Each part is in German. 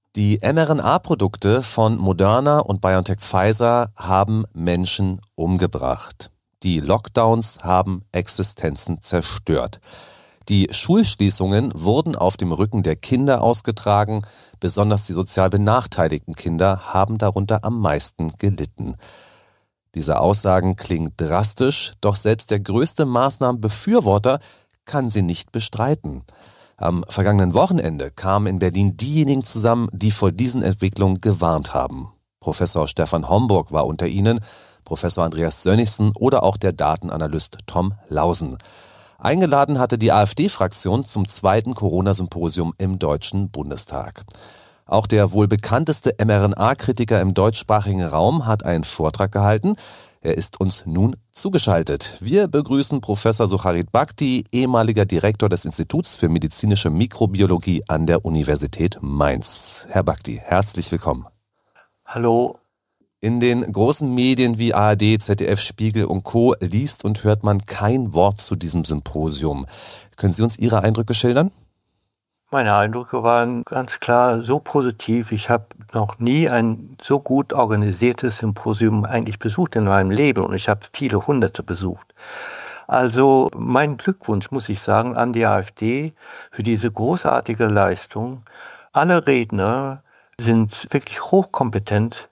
Die mRNA-Produkte von Moderna und BioNTech Pfizer haben Menschen umgebracht. Die Lockdowns haben Existenzen zerstört. Die Schulschließungen wurden auf dem Rücken der Kinder ausgetragen. Besonders die sozial benachteiligten Kinder haben darunter am meisten gelitten. Diese Aussagen klingen drastisch, doch selbst der größte Maßnahmenbefürworter kann sie nicht bestreiten. Am vergangenen Wochenende kamen in Berlin diejenigen zusammen, die vor diesen Entwicklungen gewarnt haben. Professor Stefan Homburg war unter ihnen, Professor Andreas Sönnigsen oder auch der Datenanalyst Tom Lausen. Eingeladen hatte die AfD-Fraktion zum zweiten Corona-Symposium im Deutschen Bundestag. Auch der wohl bekannteste mRNA-Kritiker im deutschsprachigen Raum hat einen Vortrag gehalten. Er ist uns nun zugeschaltet. Wir begrüßen Professor Sucharit Bhakdi, ehemaliger Direktor des Instituts für medizinische Mikrobiologie an der Universität Mainz. Herr Bhakdi, herzlich willkommen. Hallo. In den großen Medien wie ARD, ZDF, Spiegel und Co. liest und hört man kein Wort zu diesem Symposium. Können Sie uns Ihre Eindrücke schildern? Meine Eindrücke waren ganz klar so positiv. Ich habe noch nie ein so gut organisiertes Symposium eigentlich besucht in meinem Leben und ich habe viele Hunderte besucht. Also mein Glückwunsch, muss ich sagen, an die AfD für diese großartige Leistung. Alle Redner sind wirklich hochkompetent.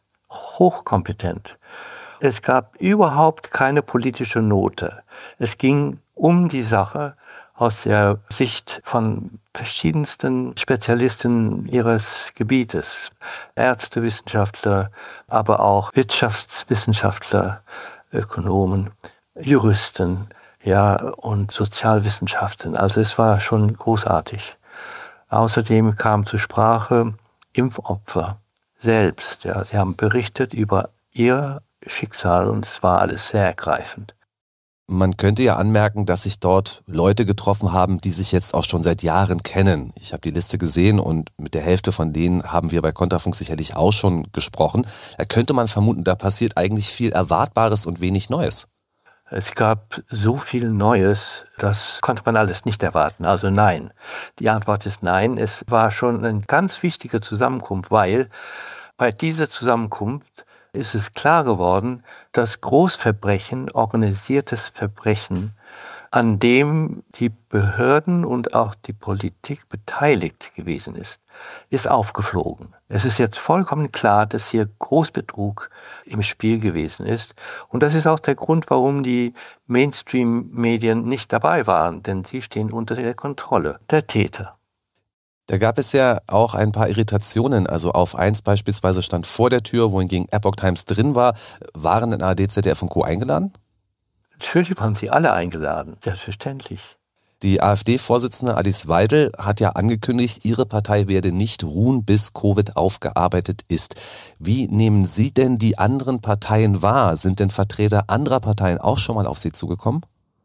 Es gab überhaupt keine politische Note. Es ging um die Sache aus der Sicht von verschiedensten Spezialisten ihres Gebietes. Ärzte, Wissenschaftler, aber auch Wirtschaftswissenschaftler, Ökonomen, Juristen, und Sozialwissenschaften. Also es war schon großartig. Außerdem kam zur Sprache Impfopfer selbst. Ja, sie haben berichtet über ihr Schicksal und es war alles sehr ergreifend. Man könnte ja anmerken, dass sich dort Leute getroffen haben, die sich jetzt auch schon seit Jahren kennen. Ich habe die Liste gesehen und mit der Hälfte von denen haben wir bei Kontrafunk sicherlich auch schon gesprochen. Da könnte man vermuten, da passiert eigentlich viel Erwartbares und wenig Neues. Es gab so viel Neues, das konnte man alles nicht erwarten. Also nein. Die Antwort ist nein. Es war schon eine ganz wichtige Zusammenkunft, weil bei dieser Zusammenkunft ist es klar geworden, dass Großverbrechen, organisiertes Verbrechen, an dem die Behörden und auch die Politik beteiligt gewesen ist aufgeflogen. Es ist jetzt vollkommen klar, dass hier Großbetrug im Spiel gewesen ist. Und das ist auch der Grund, warum die Mainstream-Medien nicht dabei waren, denn sie stehen unter der Kontrolle der Täter. Da gab es ja auch ein paar Irritationen. Also auf 1 beispielsweise stand vor der Tür, wohingegen Epoch Times drin war. Waren in ARD, ZDF und Co. eingeladen? Natürlich waren sie alle eingeladen, selbstverständlich. Die AfD-Vorsitzende Alice Weidel hat ja angekündigt, ihre Partei werde nicht ruhen, bis Covid aufgearbeitet ist. Wie nehmen Sie denn die anderen Parteien wahr? Sind denn Vertreter anderer Parteien auch schon mal auf Sie zugekommen?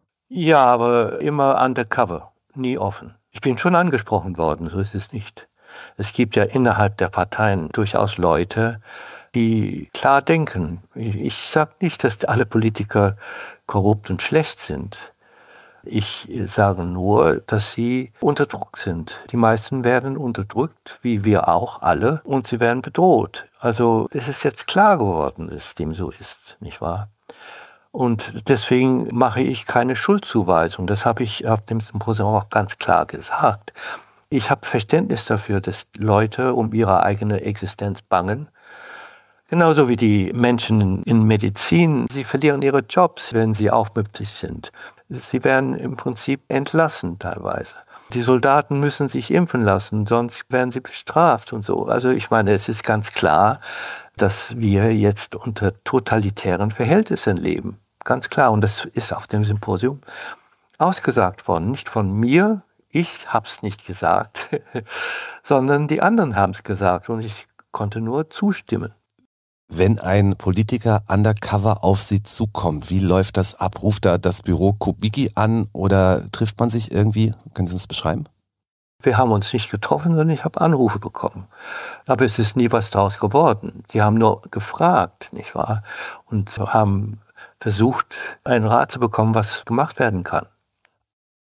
Ja, aber immer undercover, nie offen. Ich bin schon angesprochen worden, so ist es nicht. Es gibt ja innerhalb der Parteien durchaus Leute, die klar denken. Ich sage nicht, dass alle Politiker korrupt und schlecht sind. Ich sage nur, dass sie unter Druck sind. Die meisten werden unterdrückt, wie wir auch alle, und sie werden bedroht. Also es ist jetzt klar geworden, dass dem so ist, nicht wahr? Und deswegen mache ich keine Schuldzuweisung. Das habe ich auf dem Symposium auch ganz klar gesagt. Ich habe Verständnis dafür, dass Leute um ihre eigene Existenz bangen. Genauso wie die Menschen in Medizin. Sie verlieren ihre Jobs, wenn sie aufmüpfig sind. Sie werden im Prinzip entlassen teilweise. Die Soldaten müssen sich impfen lassen, sonst werden sie bestraft und so. Also ich meine, es ist ganz klar, dass wir jetzt unter totalitären Verhältnissen leben. Ganz klar. Und das ist auf dem Symposium ausgesagt worden. Nicht von mir, ich habe es nicht gesagt, sondern die anderen haben es gesagt. Und ich konnte nur zustimmen. Wenn ein Politiker undercover auf Sie zukommt, wie läuft das ab? Ruft da das Büro Kubicki an oder trifft man sich irgendwie? Können Sie das beschreiben? Wir haben uns nicht getroffen, sondern ich habe Anrufe bekommen. Aber es ist nie was daraus geworden. Die haben nur gefragt, nicht wahr? Und haben versucht, einen Rat zu bekommen, was gemacht werden kann.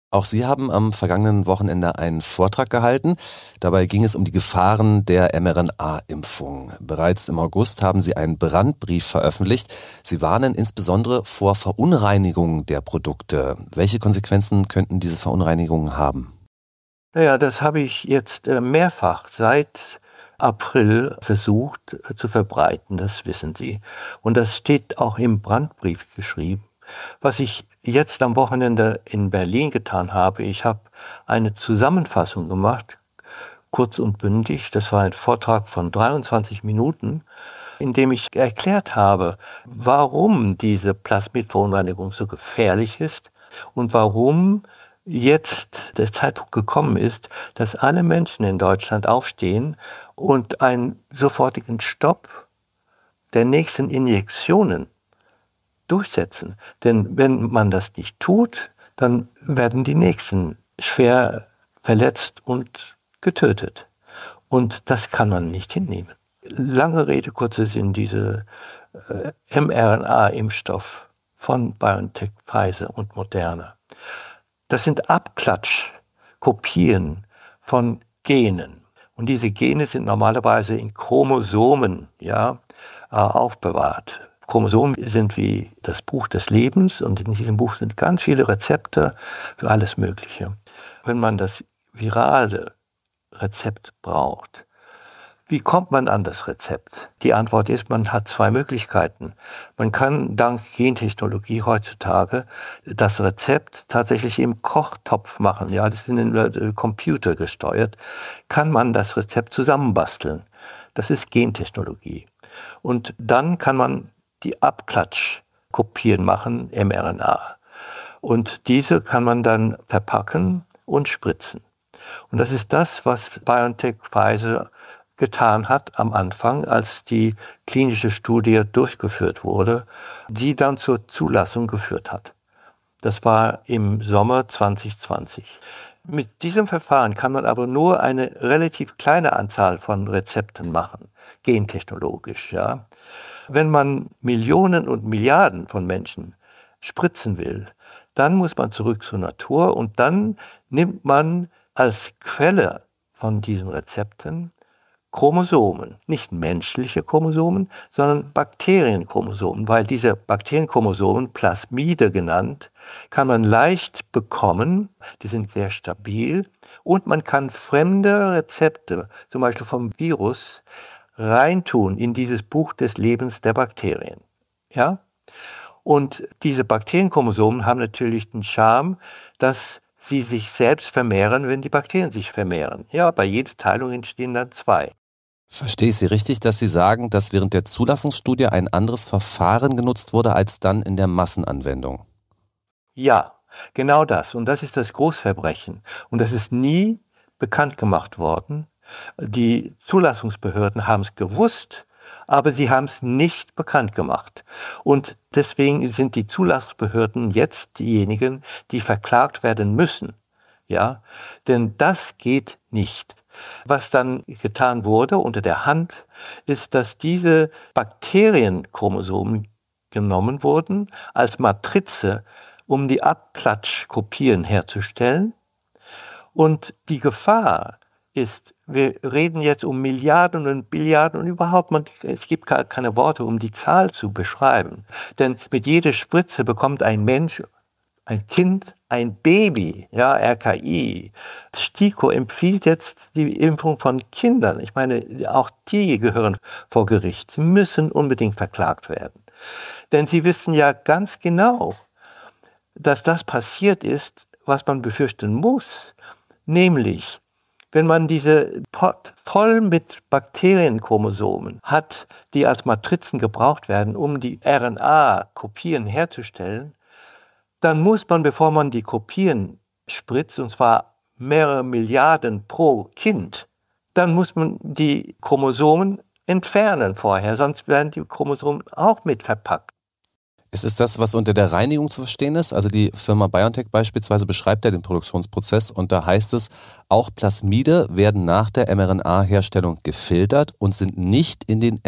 Auch Sie haben am vergangenen Wochenende einen Vortrag gehalten. Dabei ging es um die Gefahren der mRNA-Impfung. Bereits im August haben Sie einen Brandbrief veröffentlicht. Sie warnen insbesondere vor Verunreinigungen der Produkte. Welche Konsequenzen könnten diese Verunreinigungen haben? Naja, das habe ich jetzt mehrfach seit April versucht zu verbreiten, das wissen Sie. Und das steht auch im Brandbrief geschrieben. Was ich jetzt am Wochenende in Berlin getan habe, ich habe eine Zusammenfassung gemacht, kurz und bündig. Das war ein Vortrag von 23 Minuten, in dem ich erklärt habe, warum diese Plasmidverunreinigung so gefährlich ist und warum jetzt der Zeitpunkt gekommen ist, dass alle Menschen in Deutschland aufstehen und einen sofortigen Stopp der nächsten Injektionen durchsetzen. Denn wenn man das nicht tut, dann werden die Nächsten schwer verletzt und getötet. Und das kann man nicht hinnehmen. Lange Rede, kurzer Sinn, diese mRNA-Impfstoff von BioNTech, Pfizer und Moderna. Das sind Abklatschkopien von Genen. Und diese Gene sind normalerweise in Chromosomen aufbewahrt. Chromosomen sind wie das Buch des Lebens und in diesem Buch sind ganz viele Rezepte für alles Mögliche. Wenn man das virale Rezept braucht, wie kommt man an das Rezept? Die Antwort ist, man hat zwei Möglichkeiten. Man kann dank Gentechnologie heutzutage das Rezept tatsächlich im Kochtopf machen. Ja, das ist in den Computer gesteuert. Kann man das Rezept zusammenbasteln. Das ist Gentechnologie. Und dann kann man die Abklatschkopien machen, mRNA. Und diese kann man dann verpacken und spritzen. Und das ist das, was BioNTech Pfizer getan hat am Anfang, als die klinische Studie durchgeführt wurde, die dann zur Zulassung geführt hat. Das war im Sommer 2020. Mit diesem Verfahren kann man aber nur eine relativ kleine Anzahl von Rezepten machen, gentechnologisch, ja. Wenn man Millionen und Milliarden von Menschen spritzen will, dann muss man zurück zur Natur und dann nimmt man als Quelle von diesen Rezepten Chromosomen, nicht menschliche Chromosomen, sondern Bakterienchromosomen, weil diese Bakterienchromosomen, Plasmide genannt, kann man leicht bekommen, die sind sehr stabil und man kann fremde Rezepte, zum Beispiel vom Virus, reintun in dieses Buch des Lebens der Bakterien. Ja? Und diese Bakterienchromosomen haben natürlich den Charme, dass sie sich selbst vermehren, wenn die Bakterien sich vermehren. Ja, bei jeder Teilung entstehen dann zwei. Verstehe ich Sie richtig, dass Sie sagen, dass während der Zulassungsstudie ein anderes Verfahren genutzt wurde als dann in der Massenanwendung? Ja, genau das. Und das ist das Großverbrechen. Und das ist nie bekannt gemacht worden. Die Zulassungsbehörden haben es gewusst, aber sie haben es nicht bekannt gemacht. Und deswegen sind die Zulassungsbehörden jetzt diejenigen, die verklagt werden müssen. Ja, denn das geht nicht. Was dann getan wurde unter der Hand, ist, dass diese Bakterienchromosomen genommen wurden als Matrize, um die Abklatschkopien herzustellen. Und die Gefahr ist, wir reden jetzt um Milliarden und Billiarden und überhaupt, es gibt gar keine Worte, um die Zahl zu beschreiben. Denn mit jeder Spritze bekommt ein Mensch, ein Kind, ein Baby, ja, RKI. STIKO empfiehlt jetzt die Impfung von Kindern. Ich meine, auch die gehören vor Gericht. Sie müssen unbedingt verklagt werden. Denn sie wissen ja ganz genau, dass das passiert ist, was man befürchten muss. Nämlich, wenn man diese Pot voll mit Bakterienchromosomen hat, die als Matrizen gebraucht werden, um die RNA-Kopien herzustellen, dann muss man, bevor man die Kopien spritzt, und zwar mehrere Milliarden pro Kind, dann muss man die Chromosomen entfernen vorher, sonst werden die Chromosomen auch mit verpackt. Ist es das, was unter der Reinigung zu verstehen ist? Also die Firma BioNTech beispielsweise beschreibt ja den Produktionsprozess und da heißt es, auch Plasmide werden nach der mRNA-Herstellung gefiltert und sind nicht in den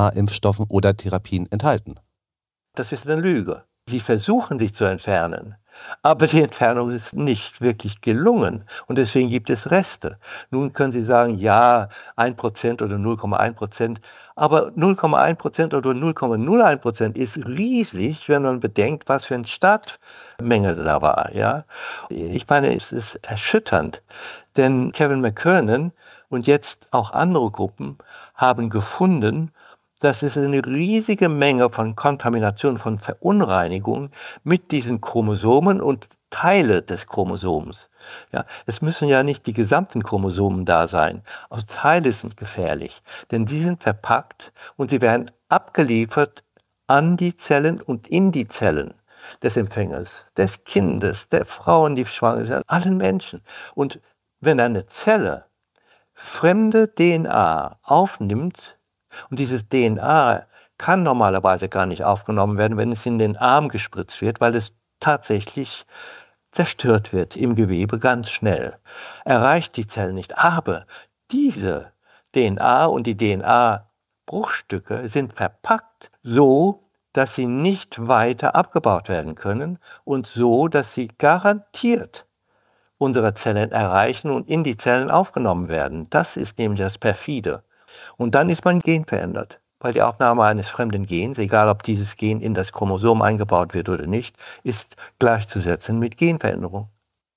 mRNA-Impfstoffen oder Therapien enthalten. Das ist eine Lüge. Sie versuchen sich zu entfernen, Aber die Entfernung ist nicht wirklich gelungen und deswegen gibt es Reste. Nun können Sie sagen, ja, 1% oder 0,1%, aber 0,1% oder 0,01% ist riesig, wenn man bedenkt, was für eine Startmenge da war. Ja? Ich meine, es ist erschütternd, denn Kevin McKernan und jetzt auch andere Gruppen haben gefunden, dass es eine riesige Menge von Kontamination, von Verunreinigungen mit diesen Chromosomen und Teile des Chromosoms. Ja, es müssen ja nicht die gesamten Chromosomen da sein. Auch Teile sind gefährlich, denn die sind verpackt und sie werden abgeliefert an die Zellen und in die Zellen des Empfängers, des Kindes, der Frauen, die schwanger sind, allen Menschen. Und wenn eine Zelle fremde DNA aufnimmt, und dieses DNA kann normalerweise gar nicht aufgenommen werden, wenn es in den Arm gespritzt wird, weil es tatsächlich zerstört wird im Gewebe ganz schnell. Erreicht die Zellen nicht. Aber diese DNA und die DNA-Bruchstücke sind verpackt so, dass sie nicht weiter abgebaut werden können und so, dass sie garantiert unsere Zellen erreichen und in die Zellen aufgenommen werden. Das ist nämlich das Perfide. Und dann ist man genverändert, weil die Aufnahme eines fremden Gens, egal ob dieses Gen in das Chromosom eingebaut wird oder nicht, ist gleichzusetzen mit Genveränderung.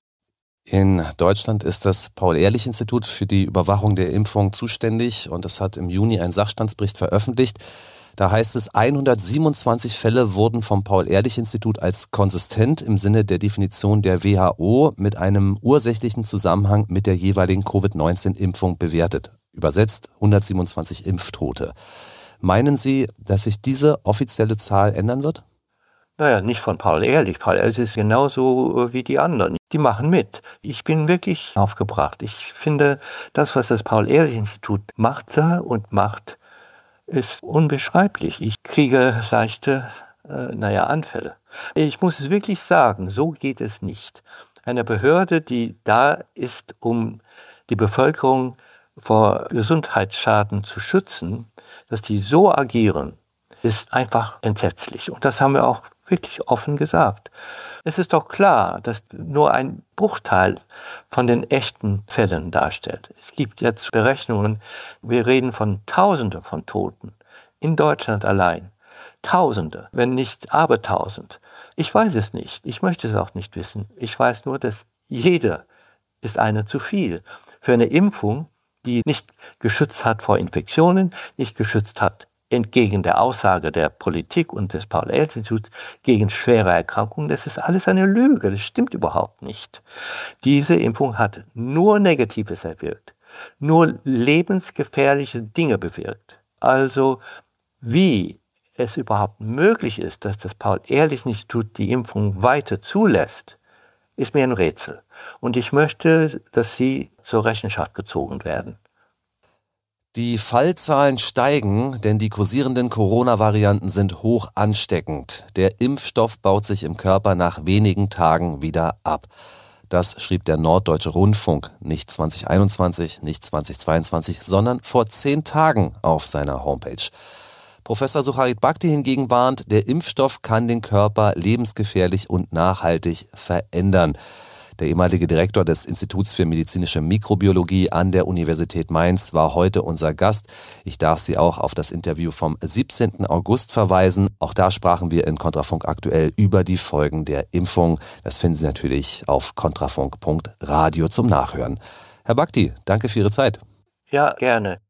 In Deutschland ist das Paul-Ehrlich-Institut für die Überwachung der Impfung zuständig und es hat im Juni einen Sachstandsbericht veröffentlicht. Da heißt es, 127 Fälle wurden vom Paul-Ehrlich-Institut als konsistent im Sinne der Definition der WHO mit einem ursächlichen Zusammenhang mit der jeweiligen Covid-19-Impfung bewertet. Übersetzt 127 Impftote. Meinen Sie, dass sich diese offizielle Zahl ändern wird? Naja, nicht von Paul Ehrlich. Paul Ehrlich ist genauso wie die anderen. Die machen mit. Ich bin wirklich aufgebracht. Ich finde, das, was das Paul-Ehrlich-Institut machte und macht, ist unbeschreiblich. Ich kriege leichte, Anfälle. Ich muss es wirklich sagen, so geht es nicht. Eine Behörde, die da ist, um die Bevölkerung vor Gesundheitsschaden zu schützen, dass die so agieren, ist einfach entsetzlich. Und das haben wir auch wirklich offen gesagt. Es ist doch klar, dass nur ein Bruchteil von den echten Fällen darstellt. Es gibt jetzt Berechnungen, wir reden von Tausenden von Toten in Deutschland allein. Tausende, wenn nicht Abertausend. Ich weiß es nicht, ich möchte es auch nicht wissen. Ich weiß nur, dass jeder ist eine zu viel. Für eine Impfung, die nicht geschützt hat vor Infektionen, nicht geschützt hat entgegen der Aussage der Politik und des Paul-Ehrlich-Instituts gegen schwere Erkrankungen, das ist alles eine Lüge, das stimmt überhaupt nicht. Diese Impfung hat nur Negatives erwirkt, nur lebensgefährliche Dinge bewirkt. Also wie es überhaupt möglich ist, dass das Paul-Ehrlich-Institut die Impfung weiter zulässt, ist mir ein Rätsel. Und ich möchte, dass sie zur Rechenschaft gezogen werden. Die Fallzahlen steigen, denn die kursierenden Corona-Varianten sind hoch ansteckend. Der Impfstoff baut sich im Körper nach wenigen Tagen wieder ab. Das schrieb der Norddeutsche Rundfunk, nicht 2021, nicht 2022, sondern vor 10 Tagen auf seiner Homepage. Professor Sucharit Bhakdi hingegen warnt, der Impfstoff kann den Körper lebensgefährlich und nachhaltig verändern. Der ehemalige Direktor des Instituts für medizinische Mikrobiologie an der Universität Mainz war heute unser Gast. Ich darf Sie auch auf das Interview vom 17. August verweisen. Auch da sprachen wir in Kontrafunk aktuell über die Folgen der Impfung. Das finden Sie natürlich auf kontrafunk.radio zum Nachhören. Herr Bhakdi, danke für Ihre Zeit. Ja, gerne.